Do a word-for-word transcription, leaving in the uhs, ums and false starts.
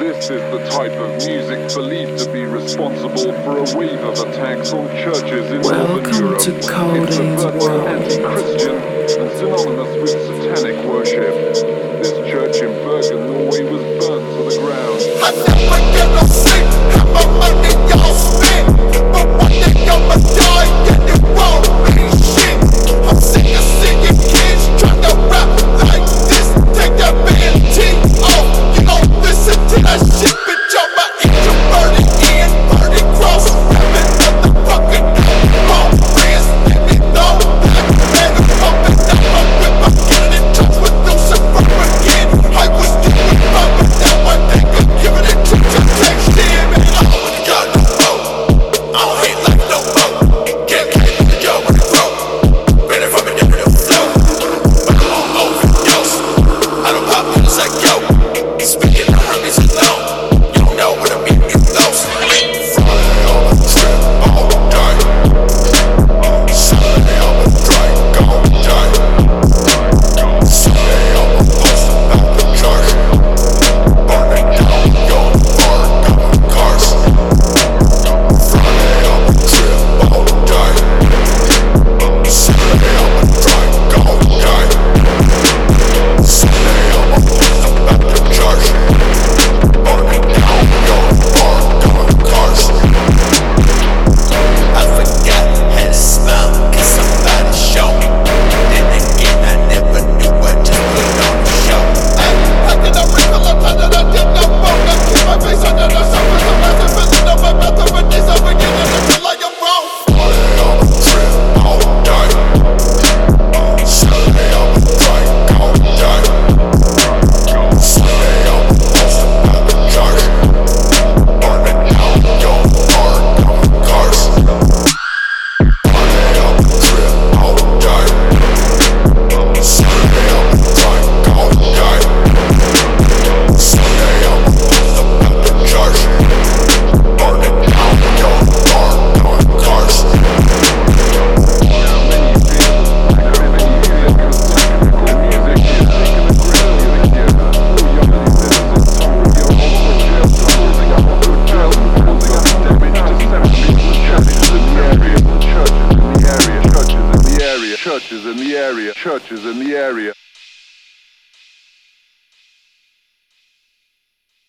This is the type of music believed to be responsible for a wave of attacks on churches in Northern Europe. Welcome to Codeaine's It's world. anti-Christian and synonymous with satanic worship. This church in Bergen, Norway was burnt to the ground. I never get no sleep, and my money y'all spend. But one day I'ma die and it won't mean shit. I'm sick of seeing kids tryna rap like this. Take that B N T off, you don't listen to that shit, bitch. I'ma eat your burning in, burning cross, rapping motherfucking all friends, let me know that man I'm pumping down my whip. I'm getting in touch with Lucifer again. I was doing fine, but now I think I'm giving it to temptation. Man, I only got no hope. I don't hate life no more. Can't came with the yo when it broke. Better from a different flow. But I'm on overdose. I don't pop pills like yo. Speaking of Hermes alone. You don't know what I mean, you close. Friday on a trip all day. Saturday on a drink all day. Sunday on a post about the church. Burning down your bar, down cars. Friday on a trip all day. Saturday on a drink all day. Sunday on a post about the church. Burning down your bar, down cars. I forgot how to smile, cause somebody showed me. Then again, I never knew what to put on the show. Hey, how can I recall a time that I did not want to keep my face under the surface? I'm not feeling on my mouth of a days I'm beginning to feel like I'm wrong. Friday on a trip all day. Saturday on a drink all day. Sunday on a post about the church. Burning down your bar, down cars. Friday on a trip all day. Saturday on a drink all day. Sunday on a post about the church. Burning down your bar, down cars. Churches in the area, churches in the area, churches in the area.